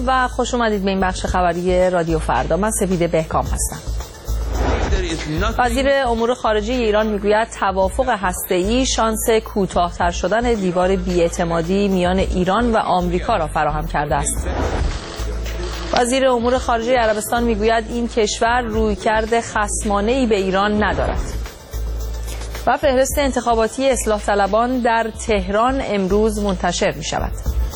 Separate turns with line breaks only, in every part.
و خوش اومدید به این بخش خبری رادیو فردا. من سپید بهکام هستم. وزیر امور خارجه ایران میگوید توافق هسته‌ای شانس کوتاه‌تر شدن دیوار بی‌اعتمادی میان ایران و آمریکا را فراهم کرده است. وزیر امور خارجه عربستان میگوید این کشور رویکرد خصمانه‌ای به ایران ندارد. و فهرست انتخاباتی اصلاح طلبان در تهران امروز منتشر می شود.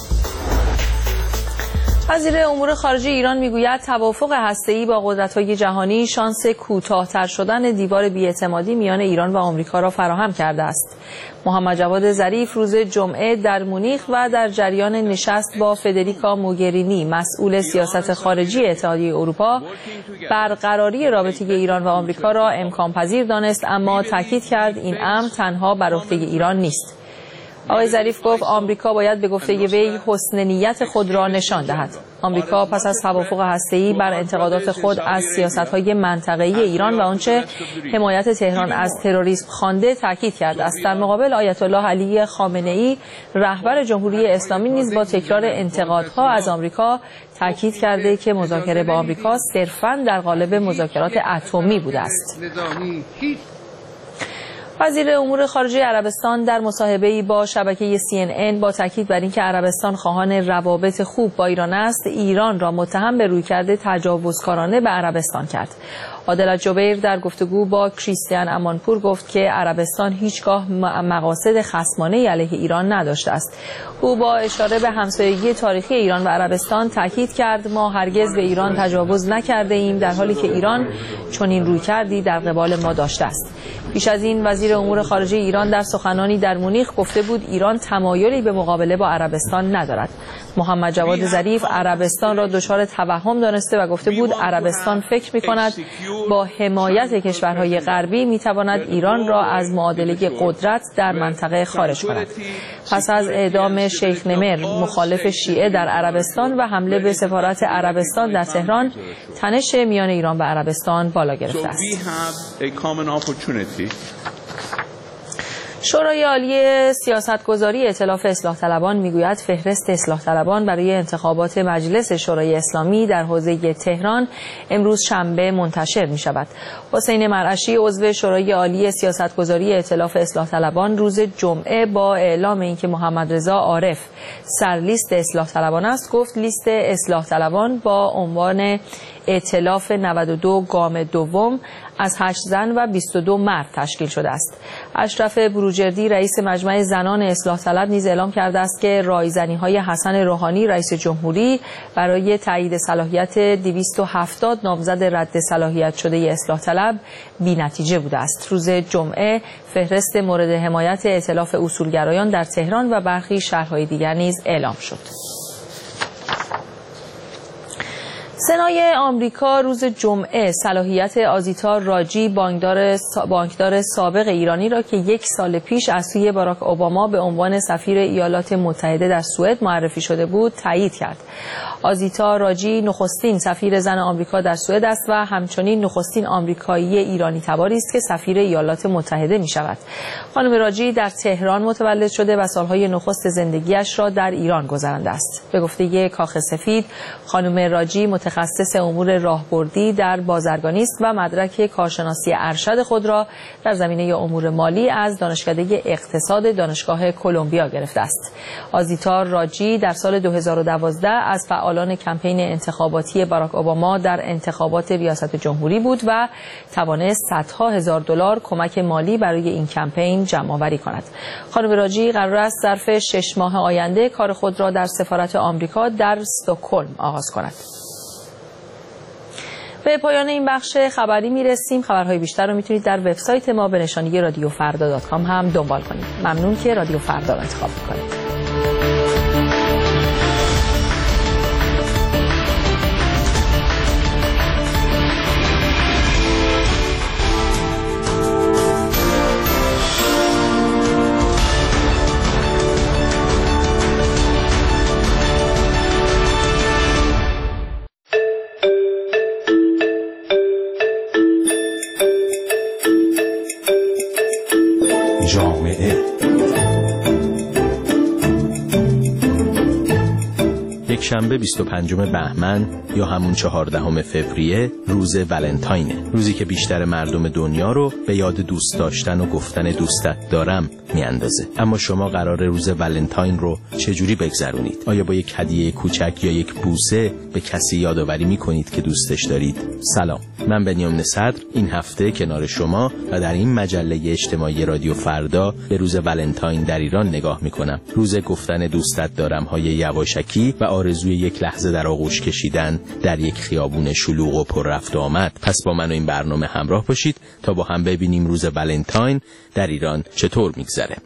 وزیر امور خارجه ایران میگوید توافق هسته‌ای با قدرت‌های جهانی شانس کوتاه‌تر شدن دیوار بی‌اعتمادی میان ایران و آمریکا را فراهم کرده است. محمد جواد ظریف روز جمعه در مونیخ و در جریان نشست با فدریکا موگرینی مسئول سیاست خارجی اتحادیه اروپا برقراری رابطه ایران و آمریکا را امکان پذیر دانست، اما تاکید کرد این امر تنها بر عهده ایران نیست. آقای ظریف گفت آمریکا باید به گفته وی حسن نیت خود را نشان دهد. آمریکا پس از توافق هسته‌ای بر انتقادات خود از سیاست‌های منطقه‌ای ایران و آنچه حمایت تهران از تروریسم خوانده تاکید کرده است. در مقابل آیت الله علی خامنه‌ای رهبر جمهوری اسلامی نیز با تکرار انتقادها از آمریکا تاکید کرده که مذاکره با آمریکا صرفاً در قالب مذاکرات اتمی بوده است. وزیر امور خارجه عربستان در مصاحبه‌ای با شبکه CNN با تاکید بر اینکه عربستان خواهان روابط خوب با ایران است، ایران را متهم به رویکرد تجاوزکارانه به عربستان کرد. عادل الجبیر در گفتگو با کریستیان امانپور گفت که عربستان هیچگاه مقاصد خصمانه علیه ایران نداشته است. او با اشاره به همسایگی تاریخی ایران و عربستان تاکید کرد ما هرگز به ایران تجاوز نکرده ایم، در حالی که ایران چنین رویکردی در قبال ما داشته است. پیش از این وزیر امور خارجه ایران در سخنانی در مونیخ گفته بود ایران تمایلی به مقابله با عربستان ندارد. محمد جواد ظریف عربستان را دچار توهم دانسته و گفته بود عربستان فکر می‌کند با حمایت کشورهای غربی می‌تواند ایران را از معادله قدرت در منطقه خارج کند. پس از اعدام شیخ نمر مخالف شیعه در عربستان و حمله به سفارت عربستان در تهران، تنش میان ایران و عربستان بالا گرفته است. شورای عالی سیاستگذاری ائتلاف اصلاح طلبان میگوید فهرست اصلاح طلبان برای انتخابات مجلس شورای اسلامی در حوزه تهران امروز شنبه منتشر می شود. حسین مرعشی عضو شورای عالی سیاستگذاری ائتلاف اصلاح طلبان روز جمعه با اعلام اینکه محمد رضا عارف سرلیست اصلاح طلبان است گفت لیست اصلاح طلبان با عنوان ائتلاف 92 گام دوم از 8 زن و 22 مرد تشکیل شده است. اشرف بروجردی رئیس مجمع زنان اصلاح طلب نیز اعلام کرده است که رایزنی‌های حسن روحانی رئیس جمهوری برای تایید صلاحیت 270 نامزد رد صلاحیت شده اصلاح طلب بی‌نتیجه بوده است. روز جمعه فهرست مورد حمایت ائتلاف اصولگرایان در تهران و برخی شهرهای دیگر نیز اعلام شد. سنای آمریکا روز جمعه صلاحیت آزیتا راجی بانکدار سابق ایرانی را که 1 سال پیش از سوی باراک اوباما به عنوان سفیر ایالات متحده در سوئد معرفی شده بود تایید کرد. آزیتا راجی نخستین سفیر زن آمریکا در سوئد است و همچنین نخستین آمریکایی ایرانی تباری است که سفیر ایالات متحده می شود. خانم راجی در تهران متولد شده و سالهای نخست زندگیش را در ایران گذرانده است. به گفته کاخ سفید، خانم راجی متخصص امور راهبردی در بازرگانی است و مدرک کارشناسی ارشد خود را در زمینه امور مالی از دانشکده اقتصاد دانشگاه کلمبیا گرفته است. آزیتا راجی در سال 2012 از فعالان کمپین انتخاباتی باراک اوباما در انتخابات ریاست جمهوری بود و توانست صدها هزار دلار کمک مالی برای این کمپین جمع‌آوری کند. خانم راجی قرار است ظرف 6 ماه آینده کار خود را در سفارت آمریکا در استکهلم آغاز کند. به پایان این بخش خبری میرسیم. خبرهای بیشتر رو میتونید در وبسایت ما به نشانی رادیوفردا.com هم دنبال کنید. ممنون که رادیو فردا رو انتخاب میکنید.
یکشنبه 25 بهمن یا همون 14 فوریه روز ولنتاینه، روزی که بیشتر مردم دنیا رو به یاد دوست داشتن و گفتن دوستت دارم میاندازه. اما شما قراره روز ولنتاین رو چجوری بگذرونید؟ آیا با یک هدیه کوچک یا یک بوسه به کسی یادآوری میکنید که دوستش دارید؟ سلام، من بنیامین صدر این هفته کنار شما و در این مجله اجتماعی رادیو فردا به روز ولنتاین در ایران نگاه میکنم. روز گفتن دوستت دارم های یواشکی و آرزوی یک لحظه در آغوش کشیدن در یک خیابون شلوغ و پر رفت و آمد. پس با من و این برنامه همراه باشید تا با هم ببینیم روز ولنتاین در ایران چطور میگذره.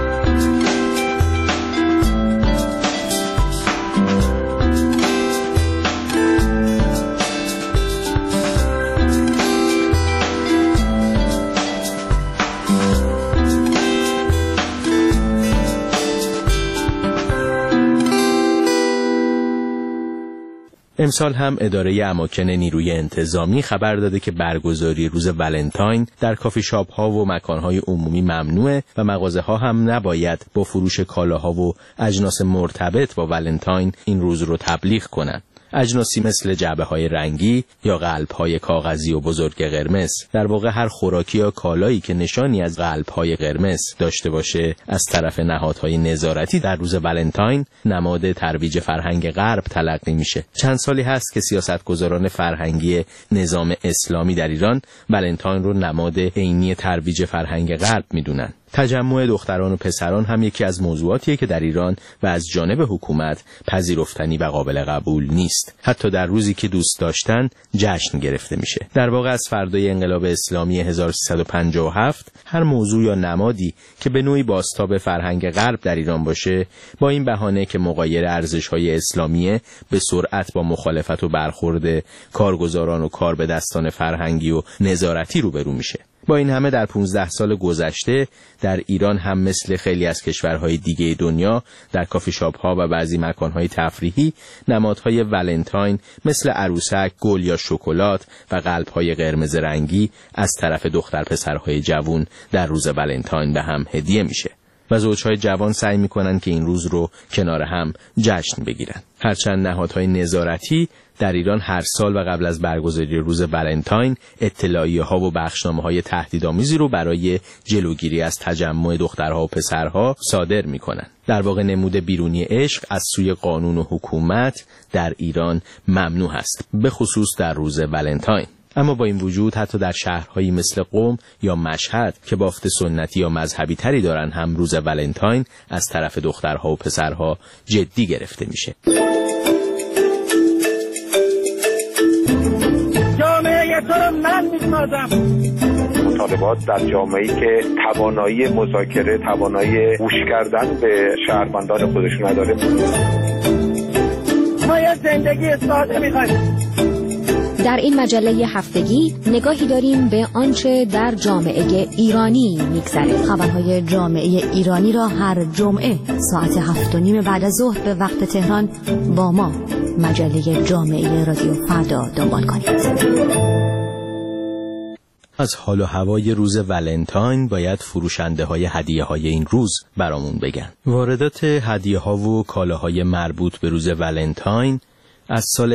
امسال هم اداره اماکن نیروی انتظامی خبر داده که برگزاری روز ولنتاین در کافی شاپ ها و مکان های عمومی ممنوعه و مغازه ها هم نباید با فروش کالاها و اجناس مرتبط با ولنتاین این روز رو تبلیغ کنن. اجناسی مثل جعبه‌های رنگی یا قلب‌های کاغذی و بزرگ قرمز، در واقع هر خوراکی یا کالایی که نشانی از قلب‌های قرمز داشته باشه از طرف نهادهای نظارتی در روز ولنتاین نماد ترویج فرهنگ غرب تلقی میشه. چند سالی هست که سیاستگزاران فرهنگی نظام اسلامی در ایران ولنتاین رو نماد عینی ترویج فرهنگ غرب میدونن. تجمع دختران و پسران هم یکی از موضوعاتیه که در ایران و از جانب حکومت پذیرفتنی و قابل قبول نیست. حتی در روزی که دوست داشتن جشن گرفته میشه. در واقع از فردای انقلاب اسلامی 1357 هر موضوع یا نمادی که به نوعی بازتاب فرهنگ غرب در ایران باشه با این بهانه که مغایر ارزش‌های اسلامیه به سرعت با مخالفت و برخورد کارگزاران و کار به دستان فرهنگی و نظارتی روبرو میشه. با این همه در 15 سال گذشته در ایران هم مثل خیلی از کشورهای دیگه دنیا در کافی شاپ ها و بعضی مکانهای تفریحی نمادهای ولنتاین مثل عروسک، گل یا شکلات و قلب‌های قرمز رنگی از طرف دختر پسرهای جوان در روز ولنتاین به هم هدیه میشه و زوجهای جوان سعی میکنن که این روز رو کنار هم جشن بگیرن. هرچند نهادهای نظارتی در ایران هر سال و قبل از برگزاری روز ولنتاین اطلاعیه‌ها و بخشنامه‌های تهدیدآمیزی رو برای جلوگیری از تجمع دخترها و پسرها صادر می‌کنند. در واقع نمود بیرونی عشق از سوی قانون و حکومت در ایران ممنوع است، به خصوص در روز ولنتاین. اما با این وجود حتی در شهرهایی مثل قم یا مشهد که بافت سنتی یا مذهبی تری دارن هم روز ولنتاین از طرف دخترها و پسرها جدی گرفته میشه.
جامعه تو رو من میسازم. مطالبات در جامعه‌ای که توانایی مذاکره، توانایی گوش کردن به شهروندان خودش نداره. ما یه زندگی ساده می‌خوایم.
در این مجله هفتگی نگاهی داریم به آنچه در جامعه ایرانی میگذره. خبرهای جامعه ایرانی را هر جمعه ساعت 7:30 بعد از ظهر به وقت تهران با ما مجله جامعه رادیو فردا دنبال کنید.
از حال و هوای روز ولنتاین باید فروشنده های هدیه های این روز برامون بگن. واردات هدیه ها و کالاهای مربوط به روز ولنتاین از سال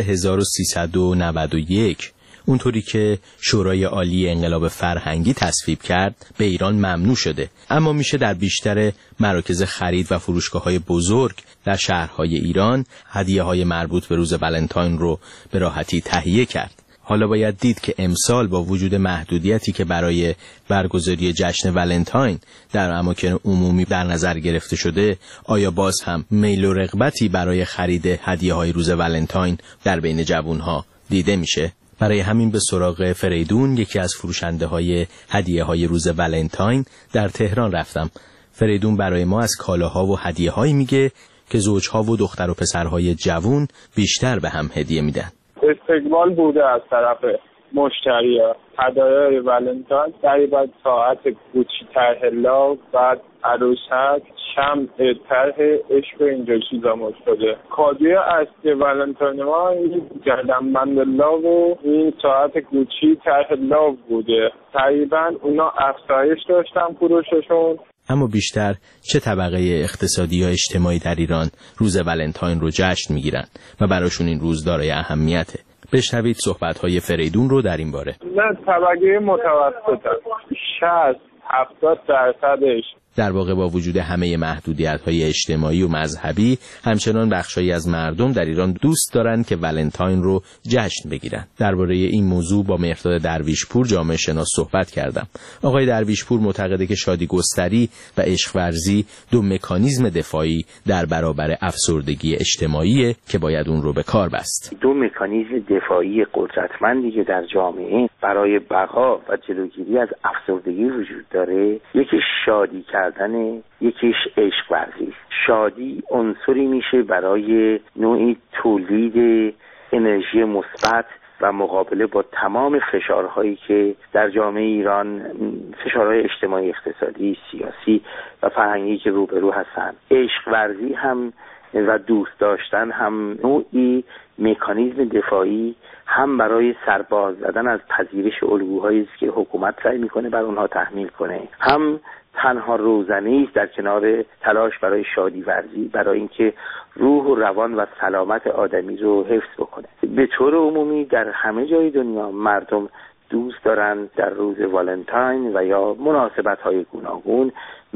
1391 اونطوری که شورای عالی انقلاب فرهنگی تصویب کرد به ایران ممنوع شده، اما میشه در بیشتر مراکز خرید و فروشگاه‌های بزرگ در شهرهای ایران هدیه‌های مربوط به روز ولنتاین رو به راحتی تهیه کرد. حالا باید دید که امسال با وجود محدودیتی که برای برگزاری جشن ولنتاین در اماکن عمومی در نظر گرفته شده، آیا باز هم میل و رغبتی برای خرید هدیه‌های روز ولنتاین در بین جوانها دیده میشه؟ برای همین به سراغ فریدون، یکی از فروشنده‌های هدیه‌های روز ولنتاین در تهران رفتم. فریدون برای ما از کالاها و هدیه‌هایی میگه که زوجها و دختر و پسرهای جوان بیشتر به هم هدیه میدن.
استقبال بوده از طرف مشتری‌ها. هدایای ولنتاین تقریبا ساعت گوچی طرح لاو، بعد عروسک، شمع طرح عشق و اینجا چیزا شده. کادوی اصلی ولنتاین ما این گردنبند لاو و این ساعت گوچی طرح لاو بوده. تقریبا اونا افزایش داشتن فروششون.
اما بیشتر چه طبقه اقتصادی یا اجتماعی در ایران روز ولنتاین رو جشن میگیرن و براشون این روز دارای اهمیته؟ بشنوید صحبت‌های فریدون رو در این باره.
نه، طبقه متوسط 60-70%
در واقع با وجود همه محدودیت‌های اجتماعی و مذهبی، همچنان بخشایی از مردم در ایران دوست دارند که ولنتاین رو جشن بگیرن. درباره این موضوع با مهرداد درویشپور جامعه شناس صحبت کردم. آقای درویشپور معتقده که شادی گستری و عشق ورزی دو مکانیزم دفاعی در برابر افسردگی اجتماعیه که باید اون رو به کار بست.
دو مکانیزم دفاعی قدرتمندی که در جامعه برای بقا و جلوگیری از افسردگی وجود داره، یکی شادی کردن، یکیش عشق ورزی. شادی عنصری میشه برای نوعی تولید انرژی مثبت و مقابله با تمام فشارهایی که در جامعه ایران، فشارهای اجتماعی، اقتصادی، سیاسی و فرهنگی که روبرو هستند. عشق ورزی هم و دوست داشتن هم نوعی مکانیزم دفاعی هم برای سرباز زدن از پذیرش الگوهایی است که حکومت سعی میکنه بر اونها تحمیل کنه، هم تنها روزنه‌ای است در کنار تلاش برای شادی ورزی، برای اینکه روح و روان و سلامت آدمی رو حفظ بکنه. به طور عمومی در همه جای دنیا مردم دوست دارن در روز والنتاین و یا مناسبت‌های گوناگون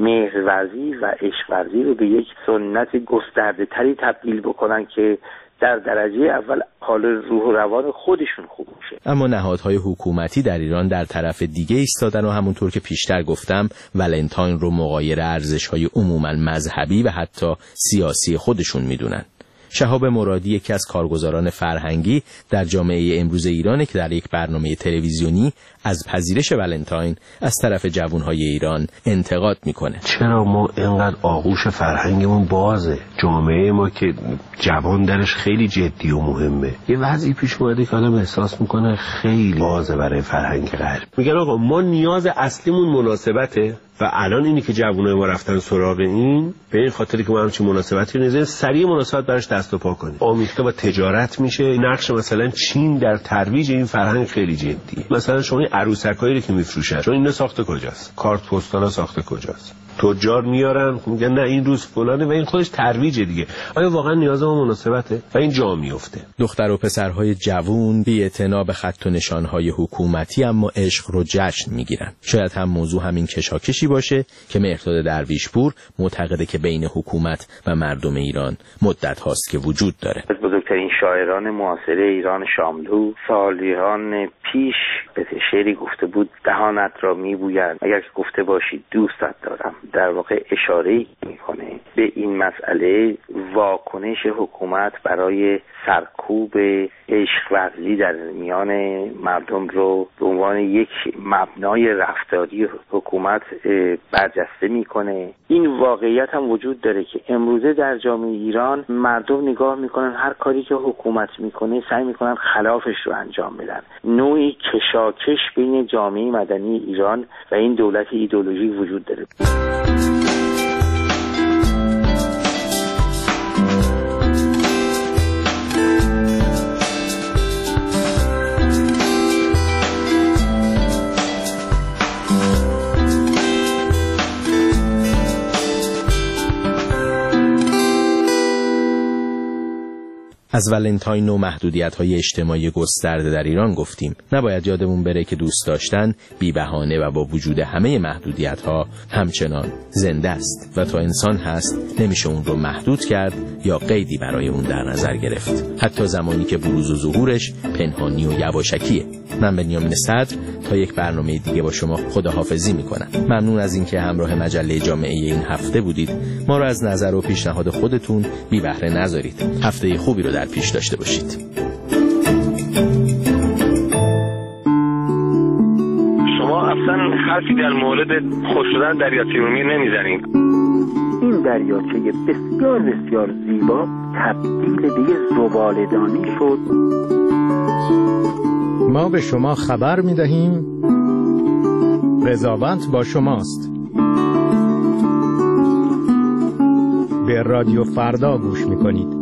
مهرورزی و عشق ورزی رو به یک سنت گسترده تری تبدیل بکنن که در درجه اول حال روح و روان خودشون خوب میشه.
اما نهادهای حکومتی در ایران در طرف دیگه ایستادن و همونطور که پیشتر گفتم ولنتاین رو مغایر ارزش‌های عموماً مذهبی و حتی سیاسی خودشون میدونن. شهاب مرادی یکی از کارگزاران فرهنگی در جامعه امروز ایرانه که در یک برنامه تلویزیونی از پذیرش ولنتاین از طرف جوانهای ایران انتقاد میکنه.
چرا ما اینقدر آغوش فرهنگمون بازه؟ جامعه ما که جوان درش خیلی جدی و مهمه. یه وضعی پیش اومده که آدم احساس میکنه خیلی بازه برای فرهنگ غرب. میگن آقا ما نیاز اصلیمون مناسبته و الان اینی که جوانای ما رفتن سراغ این، به این خاطری که ما همچین مناسبتی رو نذاریم، سریع مناسبت براش دست و پا کنیم. آمیخته با تجارت میشه. نقش مثلا چین در ترویج این فرهنگ خیلی جدیه. مثلا شما عروسکایی رو که میفروشن، چون اینا ساخته کجاست؟ کارت پستالا ساخته کجاست؟ تجار میارن، میگن نه این روز فلانه و این خودش ترویج دیگه. آیا واقعا نیاز ما مناسبته؟ و این جا میفته.
دختر و پسرهای جوون بی‌اعتنا به خط و نشانهای حکومتی اما عشق رو جشن میگیرن. شاید هم موضوع همین کشاکشی باشه که مهرداد درویشپور معتقده که بین حکومت و مردم ایران مدت هاست که وجود داره.
از بزرگترین شاعران معاصر ایران شاملو سالیان پیش به شعری گفته بود دهانت را میبوید اگر که گفته باشی دوستت دارم. در واقع اشاره میکنه به این مسئله واکنش حکومت برای سرکوب عشق ورزی در میان مردم رو به عنوان یک مبنای رفتاری حکومت برجسته میکنه. این واقعیت هم وجود داره که امروزه در جامعه ایران مردم نگاه میکنن هر کاری که حکومت میکنه سعی میکنن خلافش رو انجام بدن. نوعی کشاکش بین جامعه مدنی ایران و این دولت ایدئولوژی وجود داره.
از ولنتاین و محدودیت‌های اجتماعی گسترده در ایران گفتیم. نباید یادمون بره که دوست داشتن بی بهانه و با وجود همه محدودیت‌ها همچنان زنده است و تا انسان هست نمیشه اون رو محدود کرد یا قیدی برای اون در نظر گرفت. حتی زمانی که بروز و ظهورش پنهانی و یواشکیه. من بنیامین صدر تا یک برنامه دیگه با شما خداحافظی میکنم. ممنون از اینکه همراه مجله جامعه این هفته بودید. ما رو از نظر و پیشنهاد خودتون بی بهره نذارید. هفته خوبی رو در پیش داشته باشید.
شما اصلا حرفی در مورد خشکیدن دریاچه ارومیه نمیزنید.
این دریاچه بسیار بسیار زیبا تبدیل به یه زباله‌دانی شد.
ما به شما خبر می‌دهیم قضاوت با شماست. به رادیو فردا گوش می‌کنید.